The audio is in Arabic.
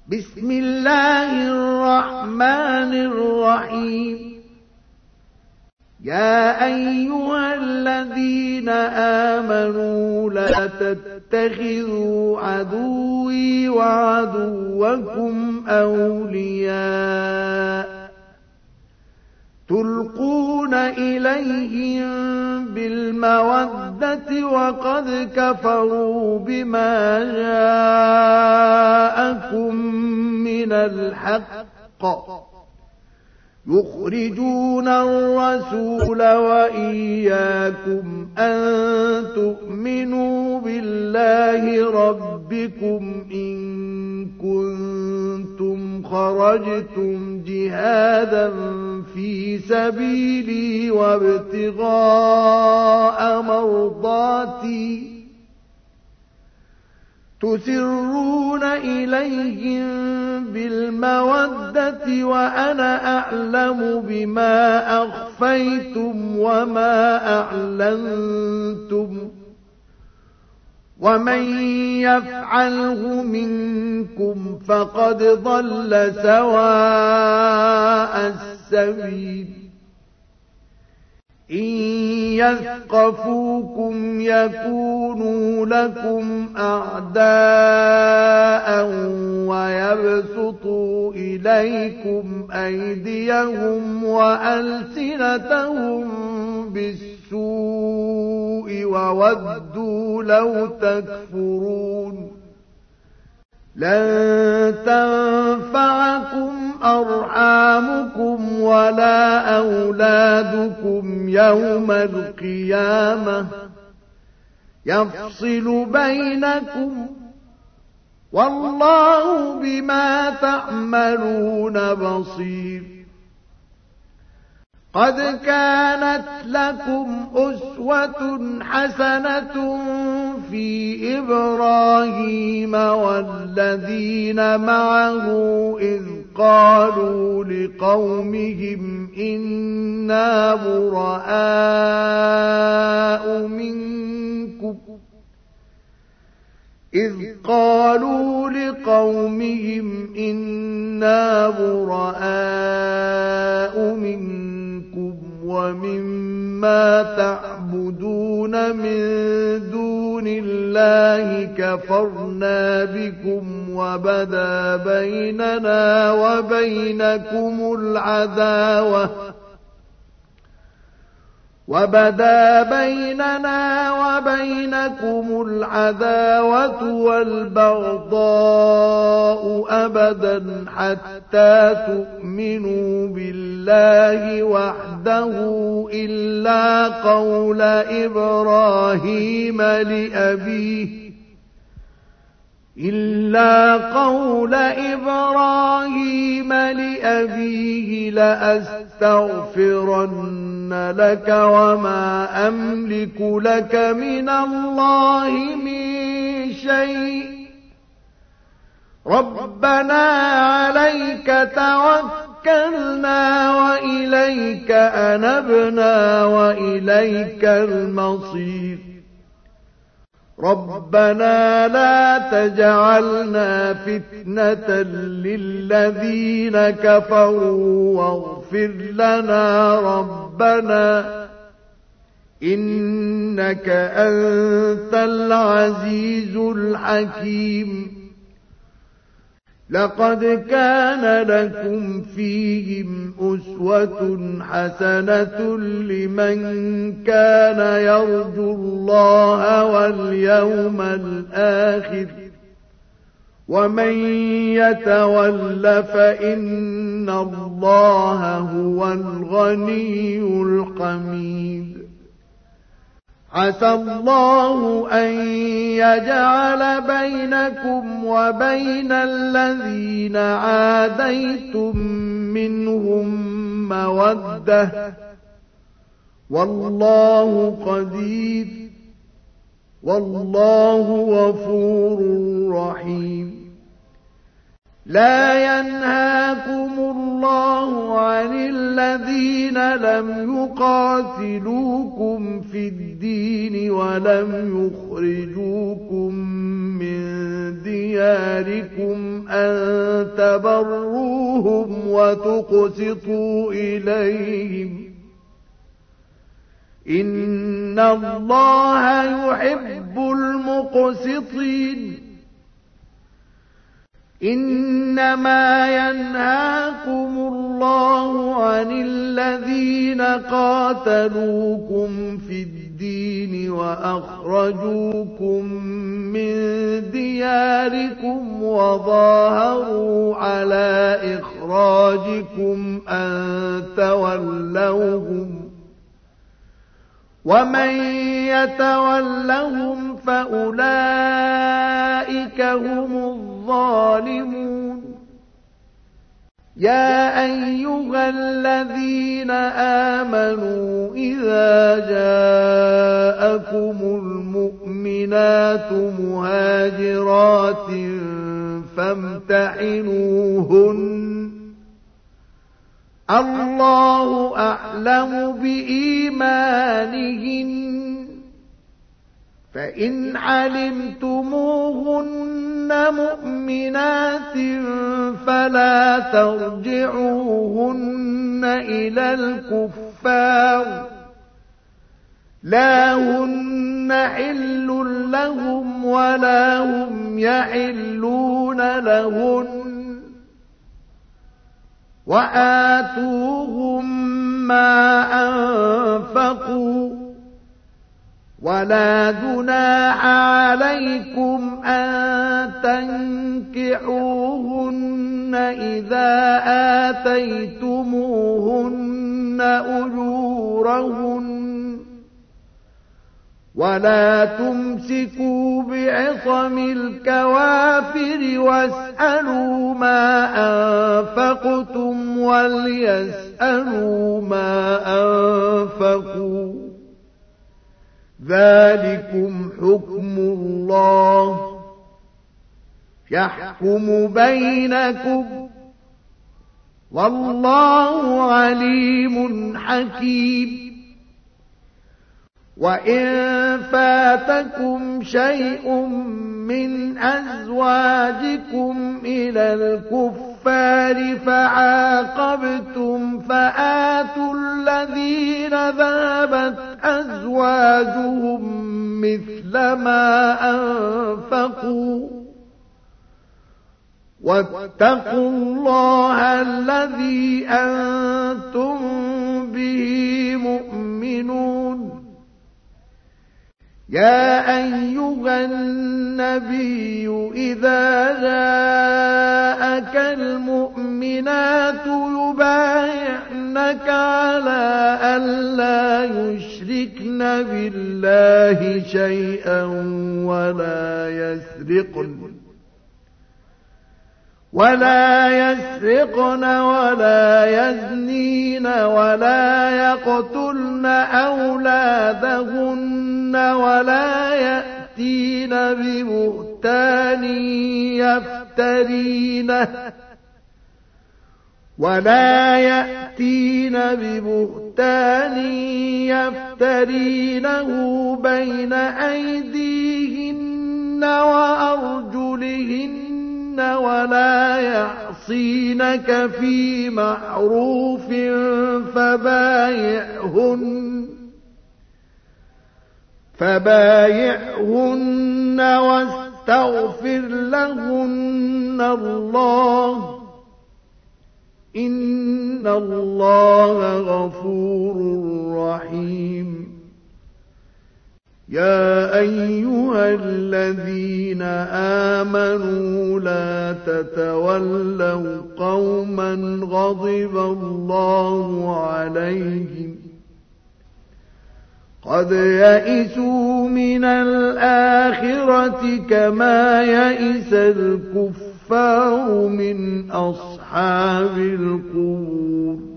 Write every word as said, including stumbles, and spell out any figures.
بسم الله الرحمن الرحيم. يا أيها الذين آمنوا لا تتخذوا عدوي وعدوكم أولياء تلقون إليهم بالمودة وقد كفروا بما جاءكم من الحق يخرجون الرسول وإياكم أن تؤمنوا بالله ربكم إن كنتم خرجتم جهادا في سبيلي وابتغاء مرضاتي تسرون إليهم بالمودة وأنا أعلم بما أخفيتم وما أعلنتم ومن يفعله منكم فقد ضل سواء السبيل. إن يثقفوكم يكونوا لكم أعداء ويبسطوا إليكم أيديهم وألسنتهم بالسوء وودوا لو تكفرون. لن تنفعكم أرحامكم ولا أولادكم يوم القيامة يفصل بينكم والله بما تعملون بصير. قد كانت لكم أسوة حسنة في إبراهيم والذين معه إذ قالوا لقومهم إنا براء منكم إذ قالوا لقومهم إنا براء منكم ومما تعبدون من دون الله كفرنا بكم وبدا بيننا وبينكم العداوة وبدا بيننا وبينكم العداوة والبغضاء أبدا حتى تؤمنوا بالله وحده إلا قول إبراهيم لأبيه إلا قول إبراهيم لأبيه لأستغفرن لك وما أملك لك من الله من شيء ربنا عليك توكلنا وإليك أنبنا وإليك المصير. ربنا لا تجعلنا فتنة للذين كفروا واغفر لنا ربنا إنك أنت العزيز الحكيم. لقد كان لكم فيهم أسوة حسنة لمن كان يرجو الله واليوم الآخر ومن يتول فإن الله هو الغني الحميد. عسى الله أن يجعل بينكم وبين الذين عاديتم منهم مودة والله قدير والله غفور رحيم. لا ينهاكم الله عن الذين لم يقاتلوكم في الدين ولم يخرجوكم من دياركم أن تبروهم وتقسطوا إليهم إن الله يحب المقسطين إنما ينهاكم الله عن الذين قاتلوكم في الدين وأخرجوكم من دياركم وظاهروا على إخراجكم أن تولوهم ومن يتولهم فأولئك هم الظالمون يا أيها الذين آمنوا إذا جاءكم المؤمنات مهاجرات فامتحنوهن الله أعلم بإيمانهن فإن علمتموهن مؤمنات فلا ترجعوهن إلى الكفار لا هن حل لهم ولا هم يحلون لهن وآتوهم ما أنفقوا ولا جناح عليكم أن تنكحوهن إذا آتيتموهن أجورهن ولا تمسكوا بعصم الكوافر واسألوا ما أنفقتم وليسألوا ما أنفقوا ذلكم حكم الله يحكم بينكم والله عليم حكيم وإن فاتكم شيء من أزواجكم إلى الكفار فعاقبتم فآتوا الذين ذهبت أزواجهم مثل ما أنفقوا واتقوا الله الذي أنتم به مؤمنون يا أيها النبي إذا جاءك المؤمنات يبايعنك على ألا يشركن بالله شيئا ولا يسرقن ولا يسرقن ولا يزنين ولا يقتلن أولادهن ولا يأتين ببهتان يفترينه ولا يأتين ببهتان يفترينه بين أيديهن وأرجلهن ولا يعصينك في معروف فبايعهن فبايعهن واستغفر لهن الله إن الله غفور رحيم يا أيها الذين آمنوا لا تتولوا قوما غضب الله عليهم قد يئسوا من الآخرة كما يئس الكفار من أصحاب القبور